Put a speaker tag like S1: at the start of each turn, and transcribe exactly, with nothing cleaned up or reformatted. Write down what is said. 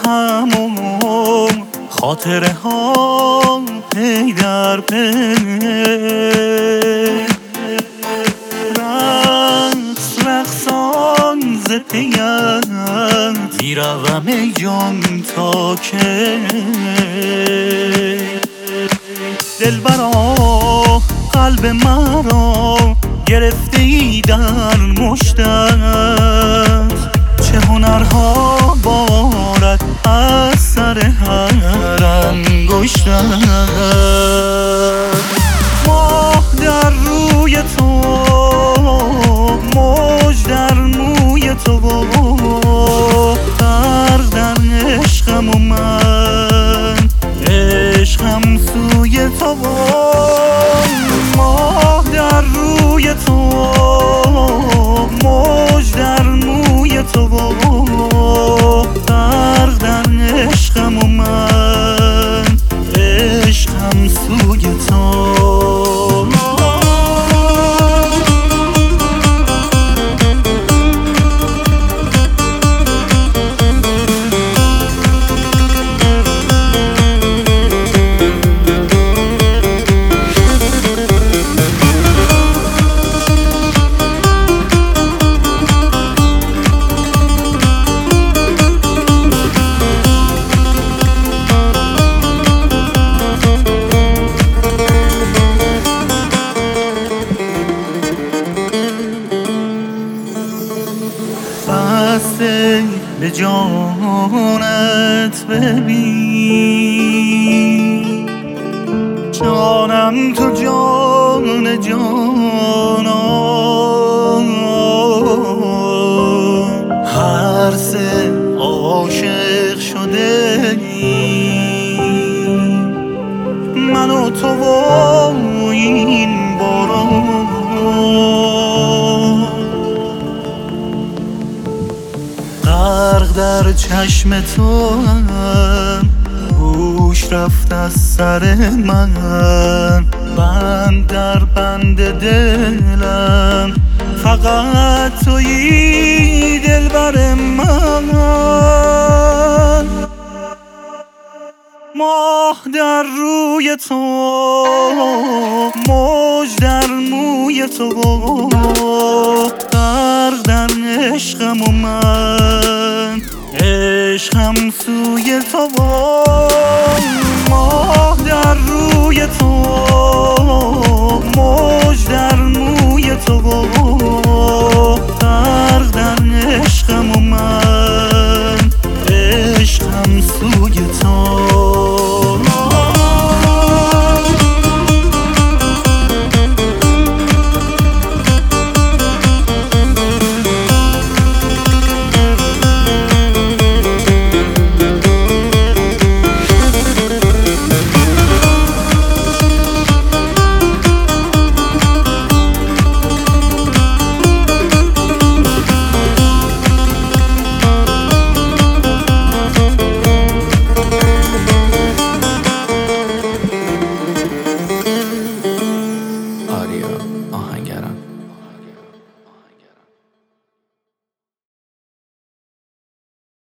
S1: همون خاطره ها پی در پی رقص رقصان ز پیت میروم ای جان تا که دلبرا قلب مرا گرفته ای در مشتت چه هنرها بارد از سر هر انگشتت ماه در روی تو موج در موی تو غرق در عشقم و من عشقم سوی تو ماه در روی تو موج در موی تو غرق در عشقم و من عشقم سوی تو بسته به جانت ببین جانم تو جان جانان هر سه عاشق شده من و تو و این باران غرق در چشم تو هم هوش رفت از سر من بند در بند دلم فقط تویی دلبر من ماه در روی تو موج در موی تو غرق در عشقم و من عشقم سوی تو ماه در روی تو موج